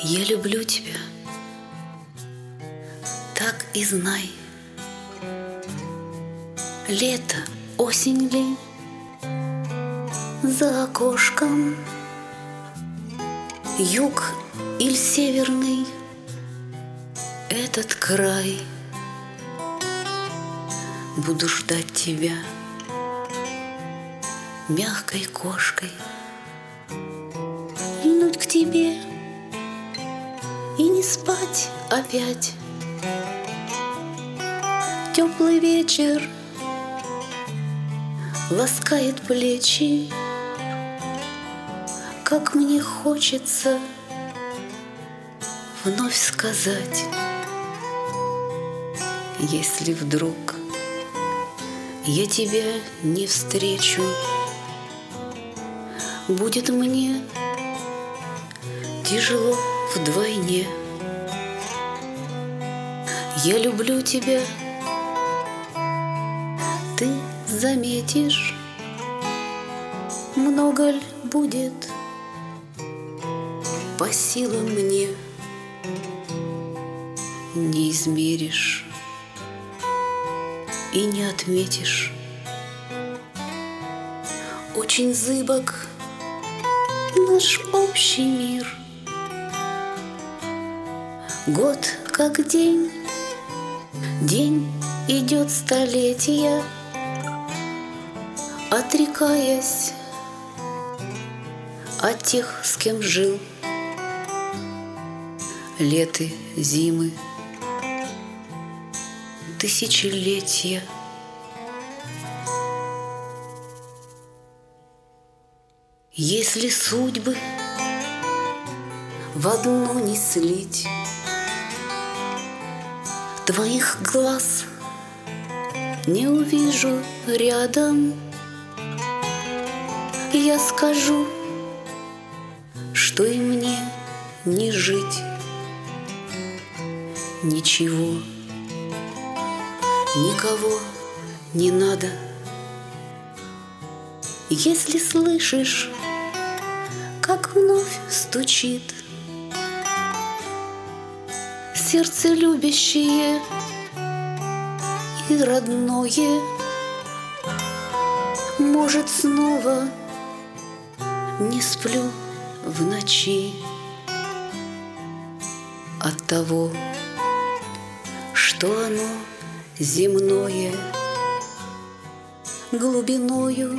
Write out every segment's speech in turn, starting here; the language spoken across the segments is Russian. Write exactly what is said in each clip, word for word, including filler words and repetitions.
Я люблю тебя, так и знай. Лето, осень ли, за окошком, юг или северный этот край. Буду ждать тебя мягкой кошкой, льнуть к тебе и не спать опять. Теплый вечер ласкает плечи, как мне хочется вновь сказать: если вдруг я тебя не встречу, будет мне тяжело вдвойне. Я люблю тебя, ты заметишь, много ль будет по силам мне, не измеришь и не отметишь. Очень зыбок наш общий мир, год как день, день идет столетия, отрекаясь от тех, с кем жил. Леты, зимы, тысячелетия. Если судьбы в одну не слить, твоих глаз не увижу рядом, я скажу, что и мне не жить. Ничего, никого не надо. Если слышишь, как вновь стучит сердце любящее и родное, может, снова не сплю в ночи от того, что оно земное глубиною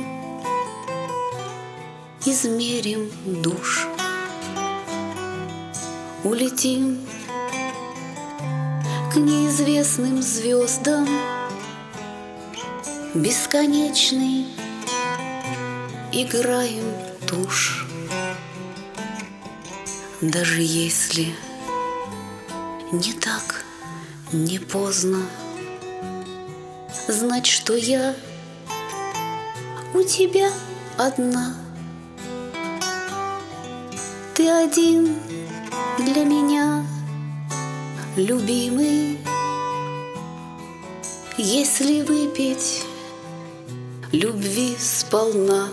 измерим душ. Улетим к неизвестным звездам, бесконечный играем тушь. Даже если не так, не поздно, знать, что я у тебя одна. Ты один для меня, любимый. Если выпить любви сполна,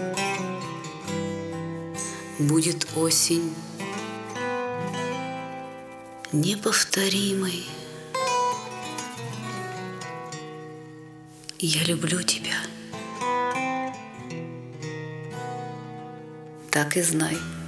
будет осень неповторимой. Я люблю тебя, так и знай.